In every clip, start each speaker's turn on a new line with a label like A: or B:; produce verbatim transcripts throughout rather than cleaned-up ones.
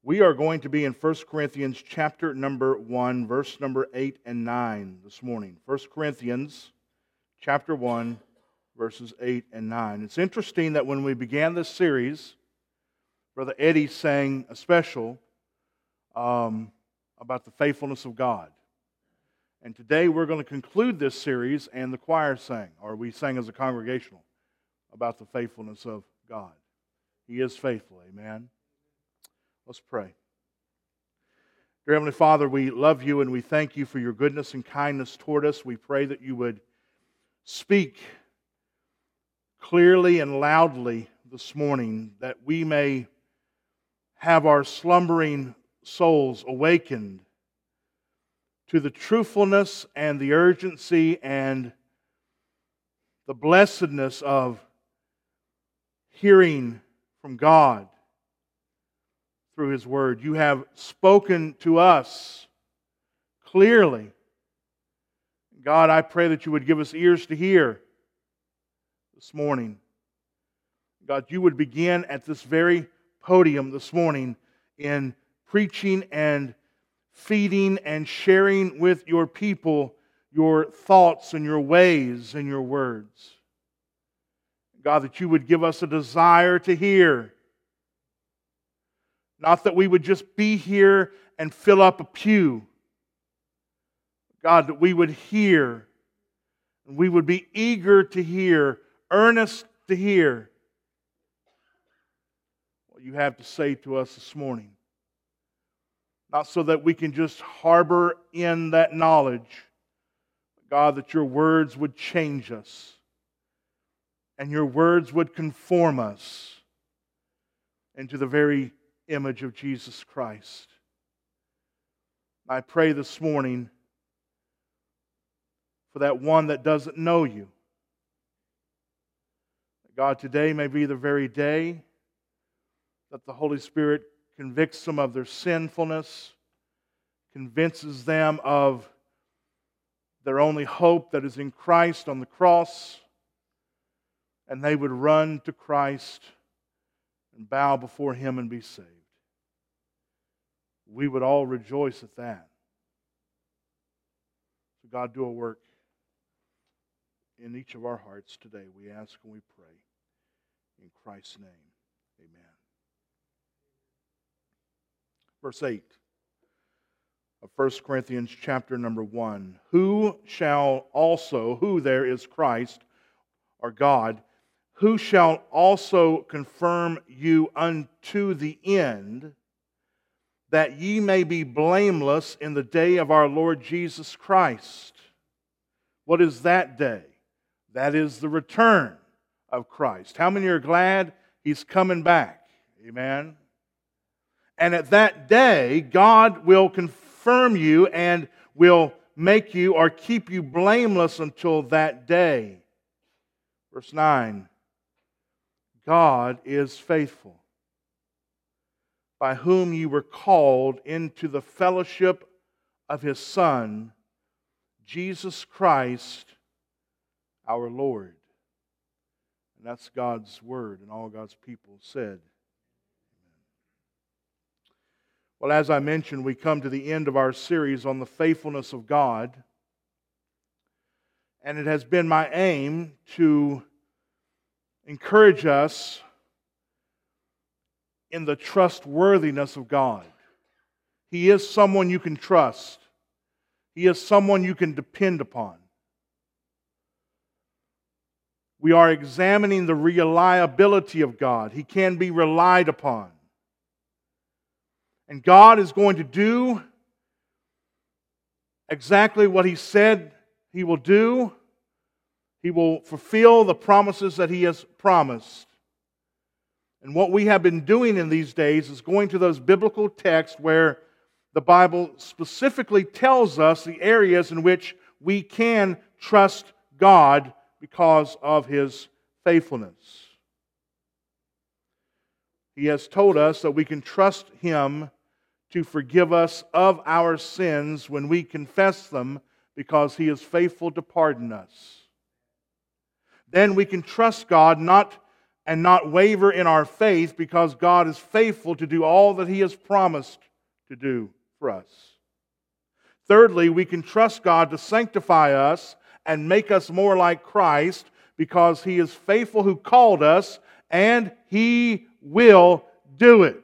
A: We are going to be in First Corinthians chapter number one, verse number eight and nine this morning. First Corinthians chapter one, verses eight and nine. It's interesting that when we began this series, Brother Eddie sang a special um, about the faithfulness of God. And today we're going to conclude this series, and the choir sang, or we sang as a congregational, about the faithfulness of God. He is faithful, amen. Let's pray. Dear Heavenly Father, we love you and we thank you for your goodness and kindness toward us. We pray that you would speak clearly and loudly this morning, that we may have our slumbering souls awakened to the truthfulness and the urgency and the blessedness of hearing from God through His Word. You have spoken to us clearly. God, I pray that you would give us ears to hear this morning. God, you would begin at this very podium this morning in preaching and feeding and sharing with your people your thoughts and your ways and your words. God, that you would give us a desire to hear. Not that we would just be here and fill up a pew. God, that we would hear, and we would be eager to hear, earnest to hear what you have to say to us this morning. Not so that we can just harbor in that knowledge, but God, that your words would change us, and your words would conform us into the very image of Jesus Christ. I pray this morning for that one that doesn't know you. God, today may be the very day that the Holy Spirit convicts them of their sinfulness, convinces them of their only hope that is in Christ on the cross, and they would run to Christ and bow before Him and be saved. We would all rejoice at that. So God, do a work in each of our hearts today. We ask and we pray. In Christ's name, amen. Verse eight of First Corinthians chapter number one. Who shall also, who there is Christ, or God, who shall also confirm you unto the end, that ye may be blameless in the day of our Lord Jesus Christ. What is that day? That is the return of Christ. How many are glad He's coming back? Amen. And at that day, God will confirm you and will make you or keep you blameless until that day. Verse nine. God is faithful, by whom you were called into the fellowship of His Son, Jesus Christ, our Lord. And that's God's Word, and all God's people said. Well, as I mentioned, we come to the end of our series on the faithfulness of God, and it has been my aim to encourage us in the trustworthiness of God. He is someone you can trust. He is someone you can depend upon. We are examining the reliability of God. He can be relied upon. And God is going to do exactly what He said He will do. He will fulfill the promises that He has promised. And what we have been doing in these days is going to those biblical texts where the Bible specifically tells us the areas in which we can trust God because of His faithfulness. He has told us that we can trust Him to forgive us of our sins when we confess them, because He is faithful to pardon us. Then we can trust God not and not waver in our faith, because God is faithful to do all that He has promised to do for us. Thirdly, we can trust God to sanctify us and make us more like Christ, because He is faithful who called us, and He will do it.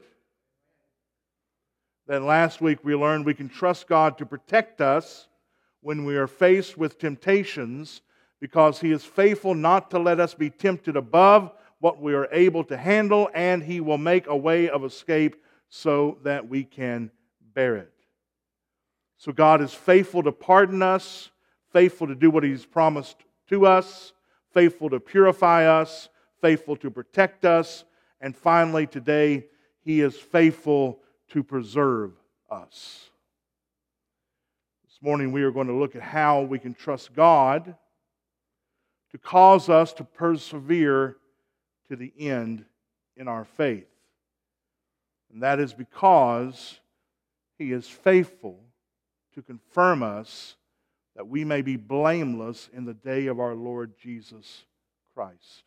A: Then last week we learned we can trust God to protect us when we are faced with temptations, because He is faithful not to let us be tempted above what we are able to handle, and He will make a way of escape so that we can bear it. So God is faithful to pardon us, faithful to do what He's promised to us, faithful to purify us, faithful to protect us, and finally today He is faithful to preserve us. This morning we are going to look at how we can trust God to cause us to persevere to the end in our faith. And that is because He is faithful to confirm us that we may be blameless in the day of our Lord Jesus Christ.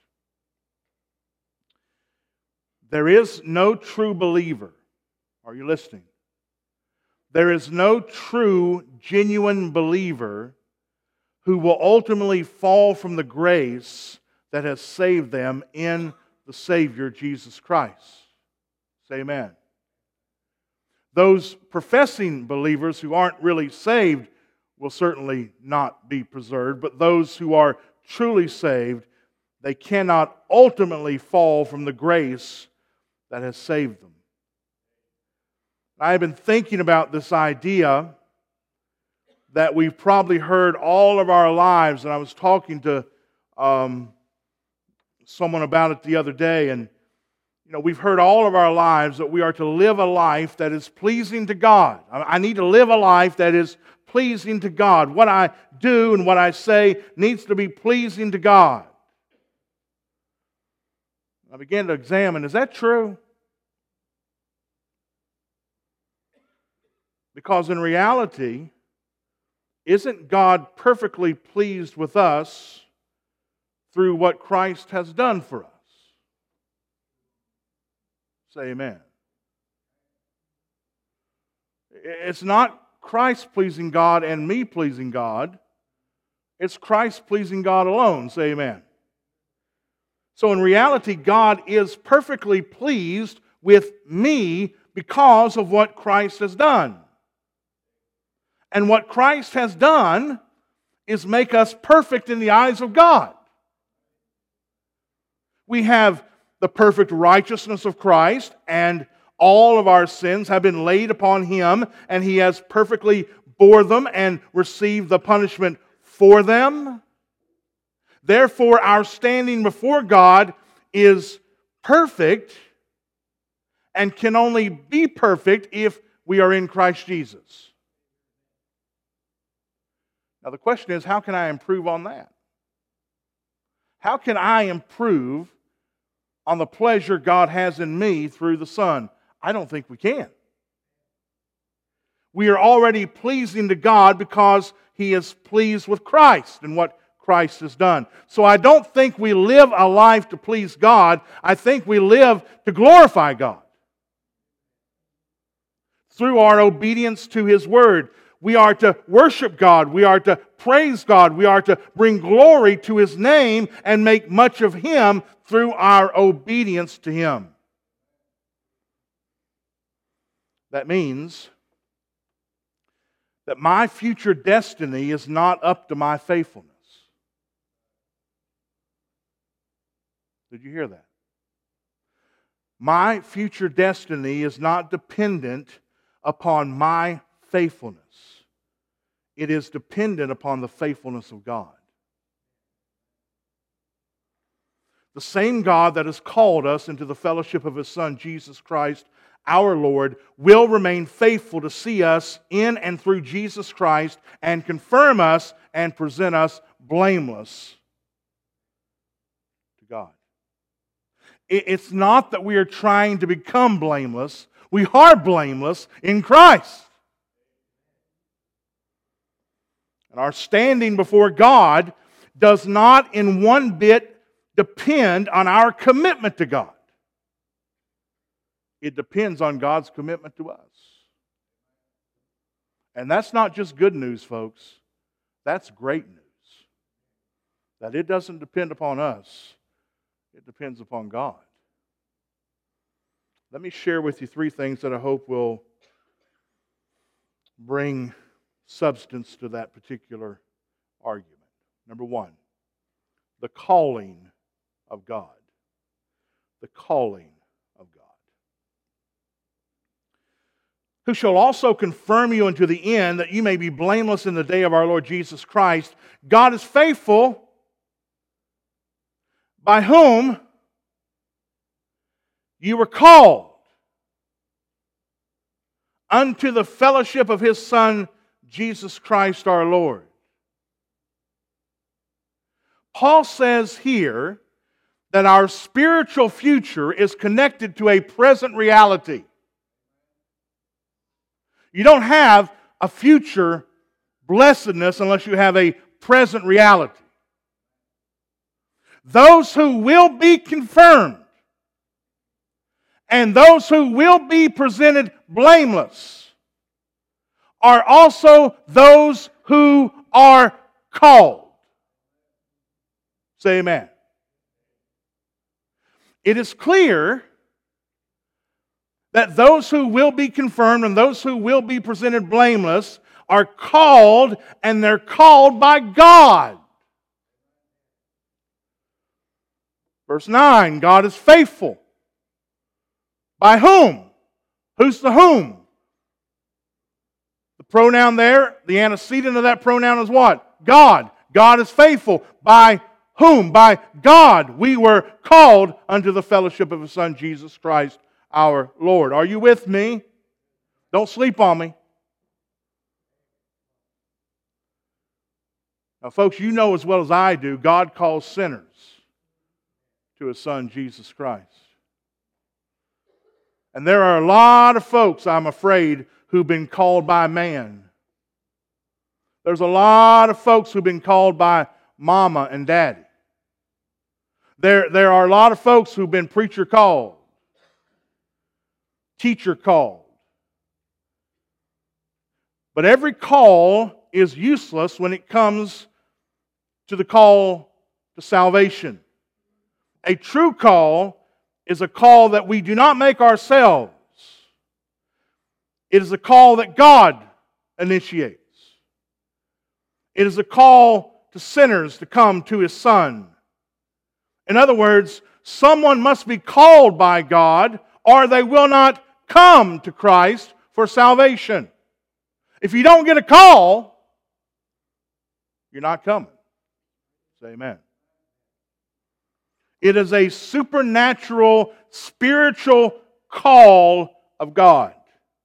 A: There is no true believer. Are you listening? There is no true, genuine believer who will ultimately fall from the grace that has saved them in the Savior, Jesus Christ. Say amen. Those professing believers who aren't really saved will certainly not be preserved, but those who are truly saved, they cannot ultimately fall from the grace that has saved them. I have been thinking about this idea that we've probably heard all of our lives, and I was talking to um, someone about it the other day, and you know, we've heard all of our lives that we are to live a life that is pleasing to God. I need to live a life that is pleasing to God. What I do and what I say needs to be pleasing to God. I began to examine, is that true? Because in reality, isn't God perfectly pleased with us through what Christ has done for us? Say amen. It's not Christ pleasing God and me pleasing God. It's Christ pleasing God alone. Say amen. So in reality, God is perfectly pleased with me because of what Christ has done. And what Christ has done is make us perfect in the eyes of God. We have the perfect righteousness of Christ, and all of our sins have been laid upon Him, and He has perfectly bore them and received the punishment for them. Therefore, our standing before God is perfect and can only be perfect if we are in Christ Jesus. Now the question is, how can I improve on that? How can I improve on the pleasure God has in me through the Son? I don't think we can. We are already pleasing to God because He is pleased with Christ and what Christ has done. So I don't think we live a life to please God. I think we live to glorify God. Through our obedience to His Word, we are to worship God. We are to praise God. We are to bring glory to His name and make much of Him through our obedience to Him. That means that my future destiny is not up to my faithfulness. Did you hear that? My future destiny is not dependent upon my faithfulness. It is dependent upon the faithfulness of God. The same God that has called us into the fellowship of His Son, Jesus Christ, our Lord, will remain faithful to see us in and through Jesus Christ and confirm us and present us blameless to God. It's not that we are trying to become blameless. We are blameless in Christ. And our standing before God does not in one bit depend on our commitment to God. It depends on God's commitment to us. And that's not just good news, folks. That's great news. That it doesn't depend upon us. It depends upon God. Let me share with you three things that I hope will bring substance to that particular argument. Number one, the calling of God. The calling of God. Who shall also confirm you unto the end, that you may be blameless in the day of our Lord Jesus Christ. God is faithful, by whom you were called unto the fellowship of His Son, Jesus Christ our Lord. Paul says here that our spiritual future is connected to a present reality. You don't have a future blessedness unless you have a present reality. Those who will be confirmed and those who will be presented blameless are also those who are called. Say amen. It is clear that those who will be confirmed and those who will be presented blameless are called, and they're called by God. Verse nine, God is faithful. By whom? Who's the whom? The pronoun there, the antecedent of that pronoun is what? God. God is faithful. By whom? By God we were called unto the fellowship of His Son, Jesus Christ our Lord. Are you with me? Don't sleep on me. Now, folks, you know as well as I do, God calls sinners to His Son, Jesus Christ. And there are a lot of folks, I'm afraid, who've been called by man. There's a lot of folks who've been called by mama and daddy. There, there are a lot of folks who've been preacher called, teacher called. But every call is useless when it comes to the call to salvation. A true call is a call that we do not make ourselves. It is a call that God initiates. It is a call to sinners to come to His Son. In other words, someone must be called by God, or they will not come to Christ for salvation. If you don't get a call, you're not coming. Say amen. It is a supernatural, spiritual call of God.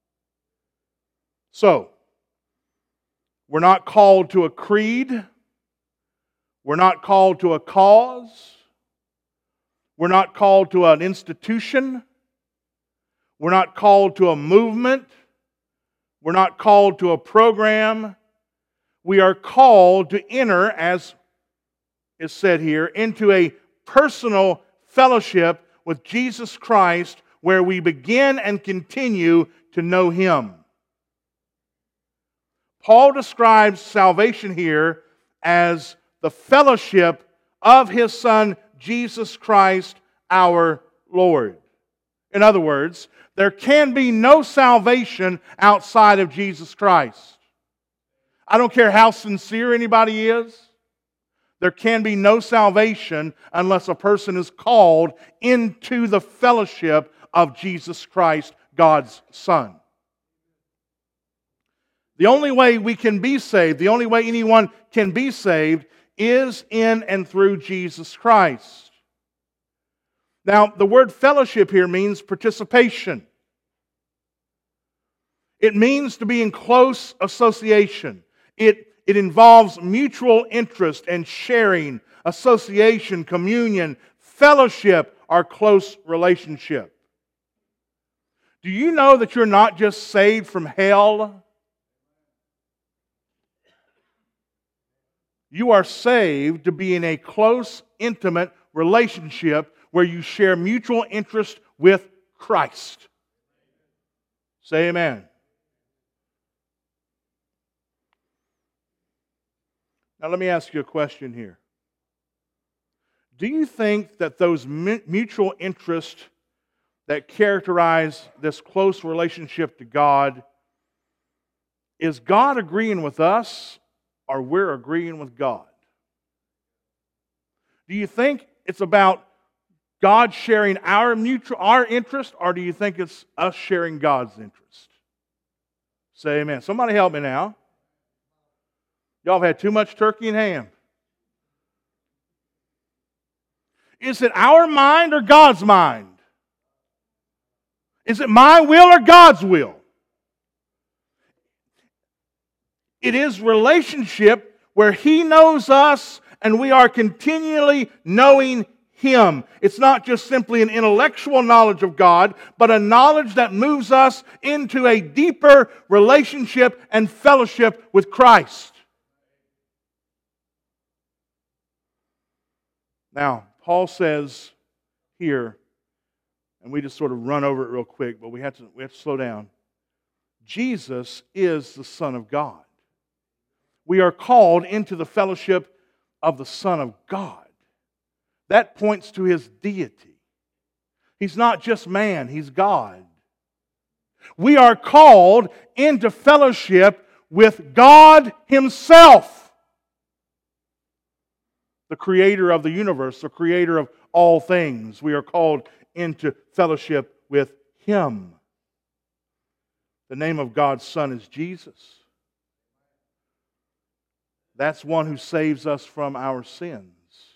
A: So, we're not called to a creed. We're not called to a cause. We're not called to an institution. We're not called to a movement. We're not called to a program. We are called to enter, as is said here, into a personal fellowship with Jesus Christ, where we begin and continue to know Him. Paul describes salvation here as the fellowship of His Son, Jesus Christ, our Lord. In other words, there can be no salvation outside of Jesus Christ. I don't care how sincere anybody is. There can be no salvation unless a person is called into the fellowship of Jesus Christ, God's Son. The only way we can be saved, the only way anyone can be saved, is in and through Jesus Christ. Now, the word fellowship here means participation. It means to be in close association. It It involves mutual interest and sharing, association, communion, fellowship, or close relationship. Do you know that you're not just saved from hell? You are saved to be in a close, intimate relationship where you share mutual interest with Christ. Say amen. Now let me ask you a question here. Do you think that those mutual interests that characterize this close relationship to God, is God agreeing with us or we're agreeing with God? Do you think it's about God sharing our mutual our interest, or do you think it's us sharing God's interest? Say amen. Somebody help me now. Y'all have had too much turkey and ham. Is it our mind or God's mind? Is it my will or God's will? It is relationship where He knows us and we are continually knowing Him. It's not just simply an intellectual knowledge of God, but a knowledge that moves us into a deeper relationship and fellowship with Christ. Now, Paul says here, and we just sort of run over it real quick, but we have to, we have to slow down. Jesus is the Son of God. We are called into the fellowship of the Son of God. That points to His deity. He's not just man, He's God. We are called into fellowship with God Himself, the creator of the universe, the creator of all things. We are called into fellowship with Him. The name of God's Son is Jesus. That's one who saves us from our sins.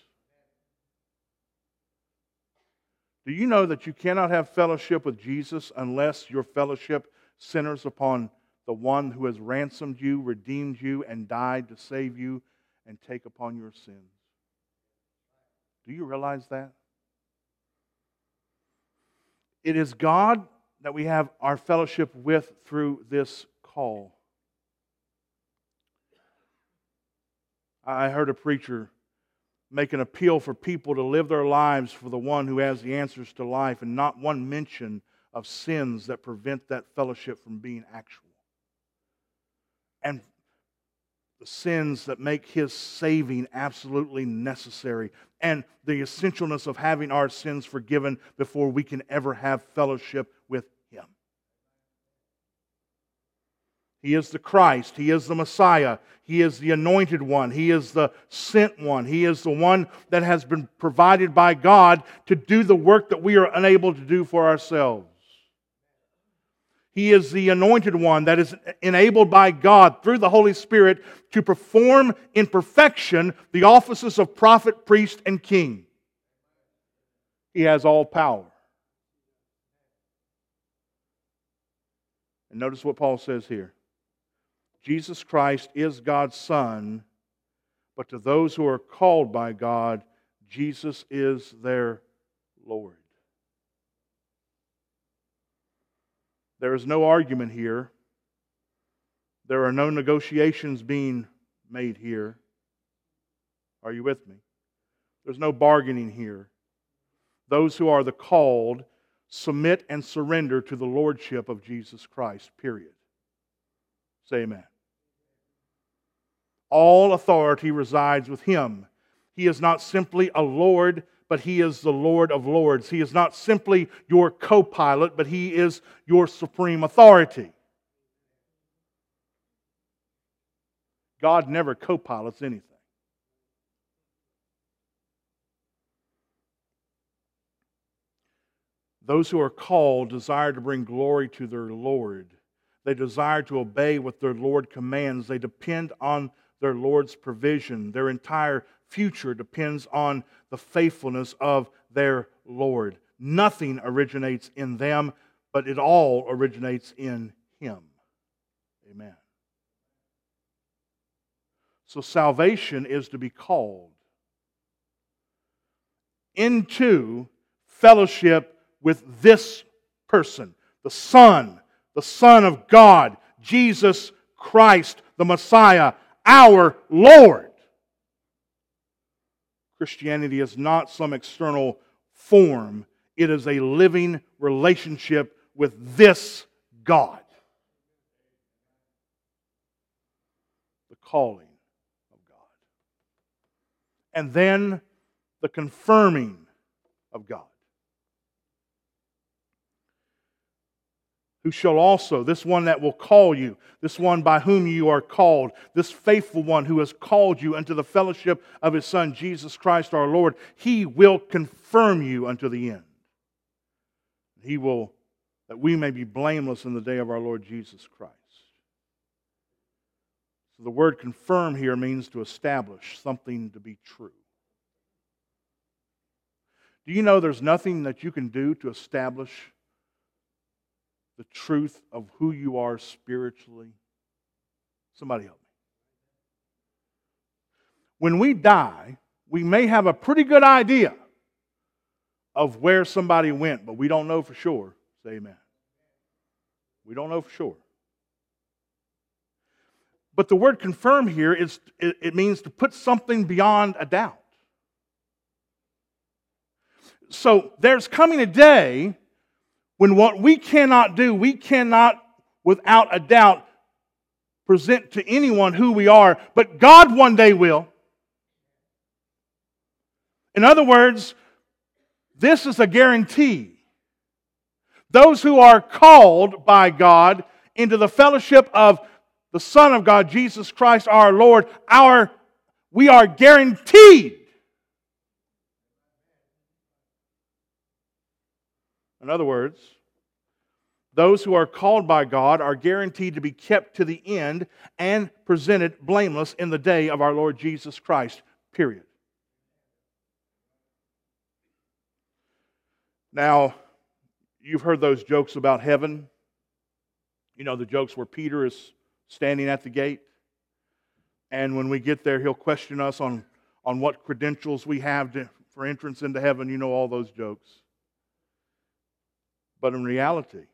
A: Do you know that you cannot have fellowship with Jesus unless your fellowship centers upon the one who has ransomed you, redeemed you, and died to save you and take upon your sins? Do you realize that? It is God that we have our fellowship with through this call. I heard a preacher make an appeal for people to live their lives for the one who has the answers to life, and not one mention of sins that prevent that fellowship from being actual. And the sins that make His saving absolutely necessary, and the essentialness of having our sins forgiven before we can ever have fellowship with Him. He is the Christ. He is the Messiah. He is the anointed one. He is the sent one. He is the one that has been provided by God to do the work that we are unable to do for ourselves. He is the anointed one that is enabled by God through the Holy Spirit to perform in perfection the offices of prophet, priest, and king. He has all power. And notice what Paul says here. Jesus Christ is God's Son, but to those who are called by God, Jesus is their Lord. There is no argument here. There are no negotiations being made here. Are you with me? There's no bargaining here. Those who are the called submit and surrender to the lordship of Jesus Christ, period. Say amen. All authority resides with Him. He is not simply a Lord, but He is the Lord of Lords. He is not simply your co-pilot, but He is your supreme authority. God never co-pilots anything. Those who are called desire to bring glory to their Lord. They desire to obey what their Lord commands. They depend on their Lord's provision. Their entire future depends on the faithfulness of their Lord. Nothing originates in them, but it all originates in Him. Amen. So salvation is to be called into fellowship with this person, the Son, the Son of God, Jesus Christ, the Messiah, our Lord. Christianity is not some external form. It is a living relationship with this God. The calling of God. And then the confirming of God. Who shall also, this one that will call you, this one by whom you are called, this faithful one who has called you unto the fellowship of His Son, Jesus Christ our Lord, He will confirm you unto the end. He will, that we may be blameless in the day of our Lord Jesus Christ. So the word confirm here means to establish something to be true. Do you know there's nothing that you can do to establish the truth of who you are spiritually? Somebody help me. When we die, we may have a pretty good idea of where somebody went, but we don't know for sure. Say amen. We don't know for sure. But the word confirm here is it, it means to put something beyond a doubt. So there's coming a day when what we cannot do, we cannot, without a doubt, present to anyone who we are, but God one day will. In other words, this is a guarantee. Those who are called by God into the fellowship of the Son of God, Jesus Christ our Lord, our, we are guaranteed. In other words, those who are called by God are guaranteed to be kept to the end and presented blameless in the day of our Lord Jesus Christ, period. Now, you've heard those jokes about heaven. You know, the jokes where Peter is standing at the gate, and when we get there, he'll question us on, on what credentials we have to, for entrance into heaven. You know all those jokes. But in reality,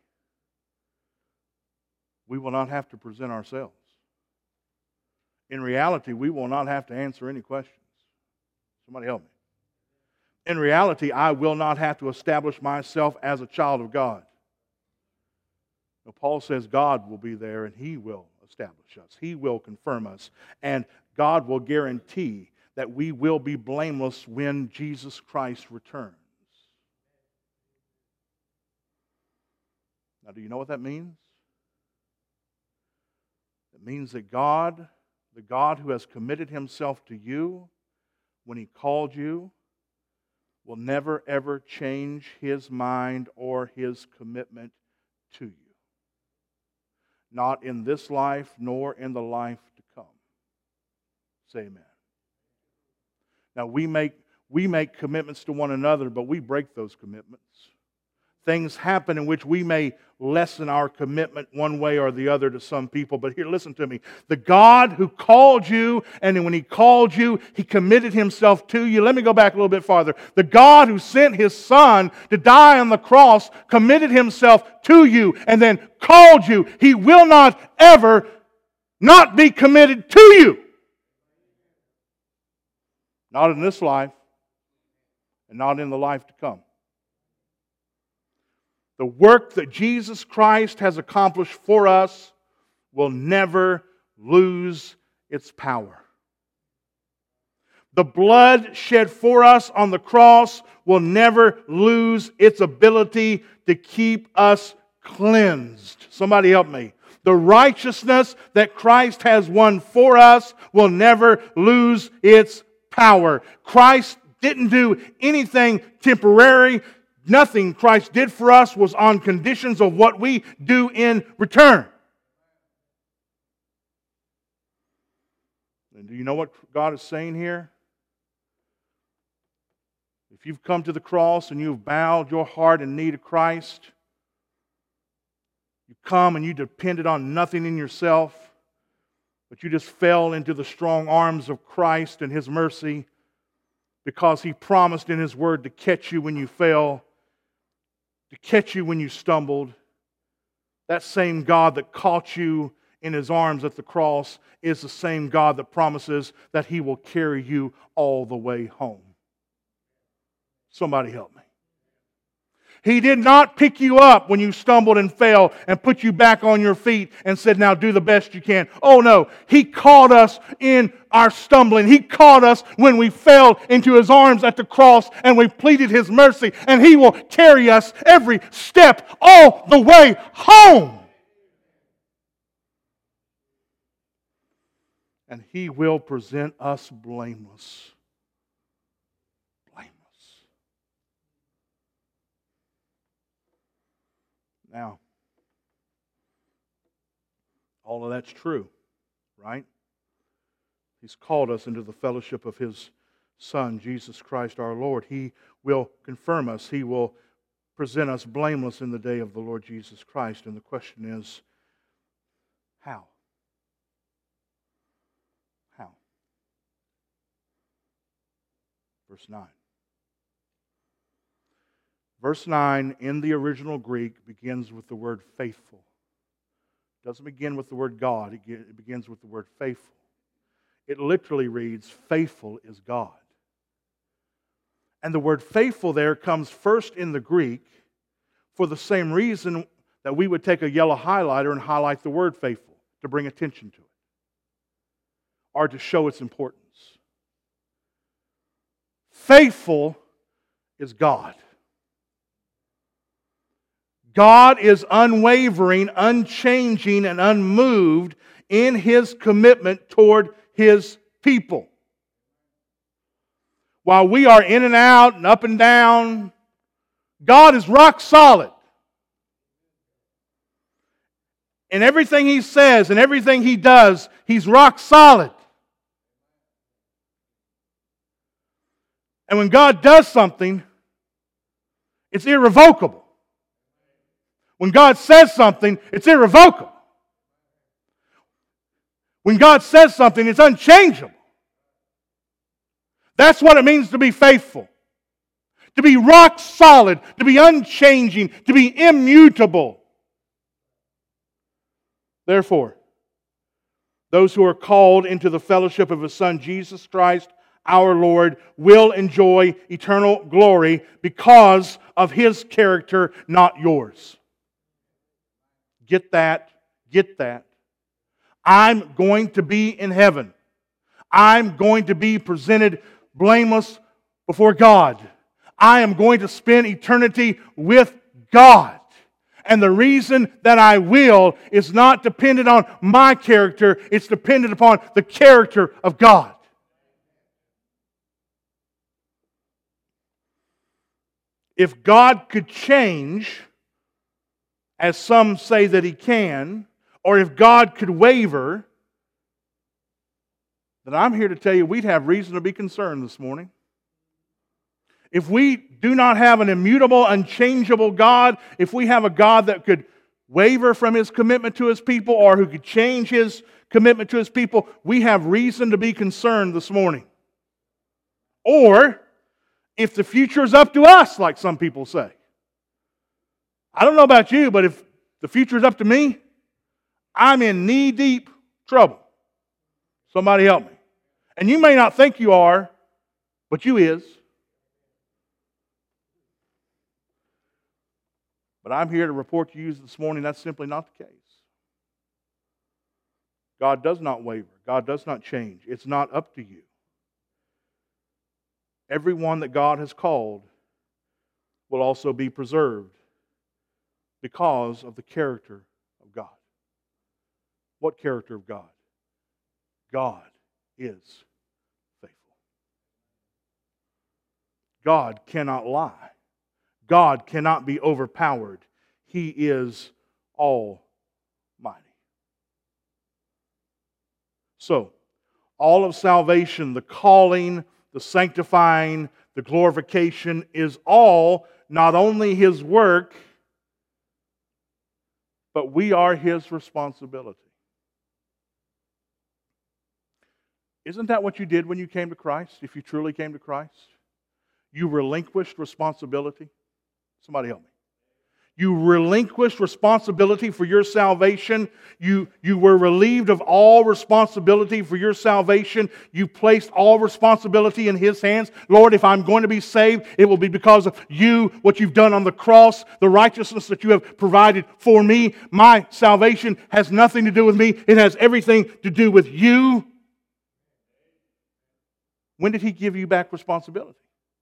A: we will not have to present ourselves. In reality, we will not have to answer any questions. Somebody help me. In reality, I will not have to establish myself as a child of God. Now, Paul says God will be there and He will establish us. He will confirm us. And God will guarantee that we will be blameless when Jesus Christ returns. Now, do you know what that means? It means that God, the God who has committed Himself to you when He called you, will never ever change His mind or His commitment to you. Not in this life, nor in the life to come. Say amen. Now, we make, we make commitments to one another, but we break those commitments. Things happen in which we may lessen our commitment one way or the other to some people. But here, listen to me. The God who called you, and when He called you, He committed Himself to you. Let me go back a little bit farther. The God who sent His Son to die on the cross committed Himself to you and then called you. He will not ever not be committed to you. Not in this life, and not in the life to come. The work that Jesus Christ has accomplished for us will never lose its power. The blood shed for us on the cross will never lose its ability to keep us cleansed. Somebody help me. The righteousness that Christ has won for us will never lose its power. Christ didn't do anything temporary. Nothing Christ did for us was on conditions of what we do in return. And do you know what God is saying here? If you've come to the cross and you've bowed your heart in need of Christ, you come and you depended on nothing in yourself, but you just fell into the strong arms of Christ and His mercy because He promised in His Word to catch you when you fell, to catch you when you stumbled. That same God that caught you in His arms at the cross is the same God that promises that He will carry you all the way home. Somebody help me. He did not pick you up when you stumbled and fell and put you back on your feet and said, now do the best you can. Oh no, He caught us in our stumbling. He caught us when we fell into His arms at the cross and we pleaded His mercy, and He will carry us every step all the way home. And He will present us blameless. Now, all of that's true, right? He's called us into the fellowship of His Son, Jesus Christ our Lord. He will confirm us. He will present us blameless in the day of the Lord Jesus Christ. And the question is, how? How? Verse nine. Verse nine in the original Greek begins with the word faithful. It doesn't begin with the word God. It begins with the word faithful. It literally reads, faithful is God. And the word faithful there comes first in the Greek for the same reason that we would take a yellow highlighter and highlight the word faithful, to bring attention to it, or to show its importance. Faithful is God. God is unwavering, unchanging, and unmoved in His commitment toward His people. While we are in and out and up and down, God is rock solid. In everything He says and everything He does, He's rock solid. And when God does something, it's irrevocable. When God says something, it's irrevocable. When God says something, it's unchangeable. That's what it means to be faithful. To be rock solid, to be unchanging, to be immutable. Therefore, those who are called into the fellowship of His Son, Jesus Christ, our Lord, will enjoy eternal glory because of His character, not yours. Get that. Get that. I'm going to be in heaven. I'm going to be presented blameless before God. I am going to spend eternity with God. And the reason that I will is not dependent on my character. It's dependent upon the character of God. If God could change, as some say that He can, or if God could waver, then I'm here to tell you we'd have reason to be concerned this morning. If we do not have an immutable, unchangeable God, if we have a God that could waver from His commitment to His people or who could change His commitment to His people, we have reason to be concerned this morning. Or if the future is up to us, like some people say. I don't know about you, but if the future is up to me, I'm in knee-deep trouble. Somebody help me. And you may not think you are, but you is. But I'm here to report to you this morning that's simply not the case. God does not waver. God does not change. It's not up to you. Everyone that God has called will also be preserved because of the character of God. What character of God? God is faithful. God cannot lie. God cannot be overpowered. He is almighty. So, all of salvation, the calling, the sanctifying, the glorification is all not only His work, but we are His responsibility. Isn't that what you did when you came to Christ, if you truly came to Christ? You relinquished responsibility. Somebody help me. You relinquished responsibility for your salvation. You, you were relieved of all responsibility for your salvation. You placed all responsibility in His hands. Lord, if I'm going to be saved, it will be because of You, what You've done on the cross, the righteousness that You have provided for me. My salvation has nothing to do with me. It has everything to do with You. When did He give you back responsibility?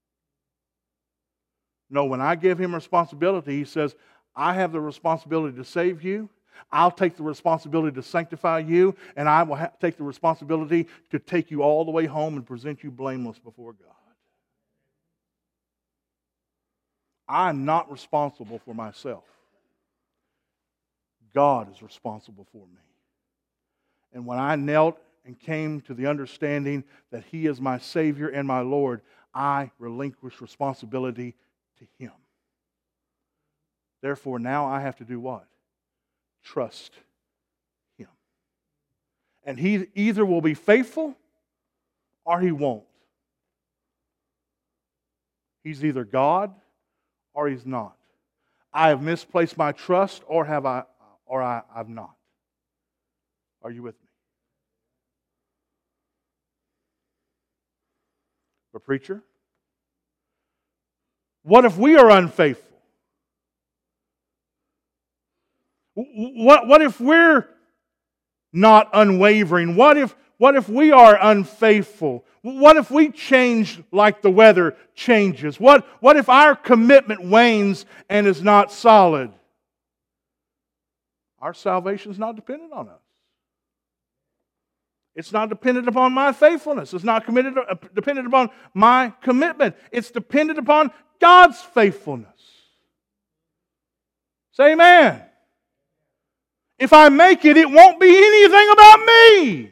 A: No, when I give Him responsibility, He says, I have the responsibility to save you. I'll take the responsibility to sanctify you, and I will ha- take the responsibility to take you all the way home and present you blameless before God. I'm not responsible for myself. God is responsible for me. And when I knelt and came to the understanding that He is my Savior and my Lord, I relinquished responsibility to Him. Therefore, now I have to do what? Trust Him. And He either will be faithful or He won't. He's either God or He's not. I have misplaced my trust or have I or I, I've not. Are you with me? But preacher, what if we are unfaithful? What, what if we're not unwavering? What if, what if we are unfaithful? What if we change like the weather changes? What, what if our commitment wanes and is not solid? Our salvation is not dependent on us. It's not dependent upon my faithfulness. It's not committed, uh, dependent upon my commitment. It's dependent upon God's faithfulness. Say amen. If I make it, it won't be anything about me.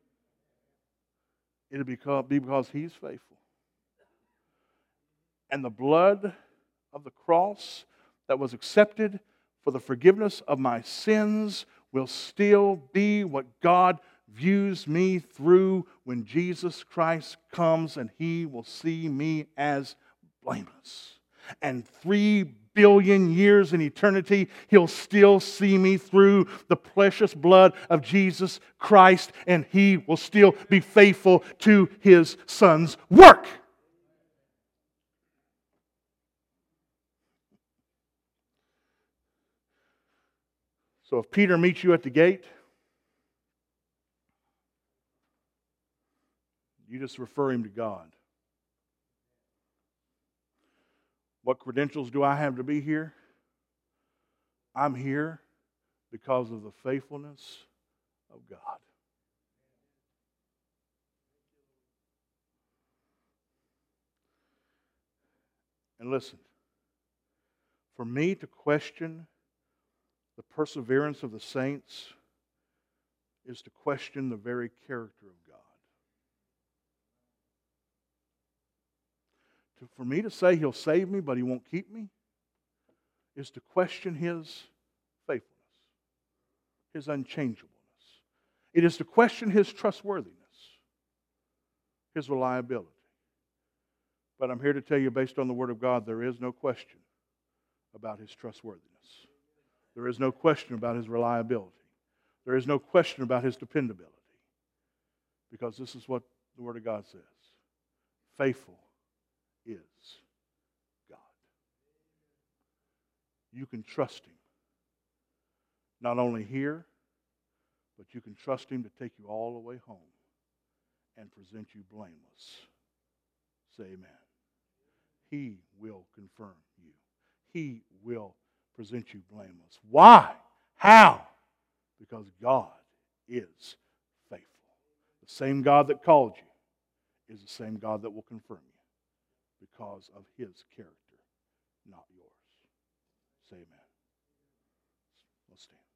A: It'll be because He's faithful. And the blood of the cross that was accepted for the forgiveness of my sins will still be what God views me through when Jesus Christ comes, and He will see me as blameless. And three billion years in eternity, He'll still see me through the precious blood of Jesus Christ, and He will still be faithful to His Son's work. So if Peter meets you at the gate, you just refer him to God. What credentials do I have to be here? I'm here because of the faithfulness of God. And listen, for me to question the perseverance of the saints is to question the very character of God. To, for me to say He'll save me, but He won't keep me, is to question His faithfulness, His unchangeableness. It is to question His trustworthiness, His reliability. But I'm here to tell you, based on the Word of God, there is no question about His trustworthiness. There is no question about His reliability. There is no question about His dependability. Because this is what the Word of God says. Faithful is God. You can trust Him. Not only here, but you can trust Him to take you all the way home and present you blameless. Say amen. He will confirm you. He will present you blameless. Why? How? Because God is faithful. The same God that called you is the same God that will confirm you because of His character, not yours. Say amen. Let's stand.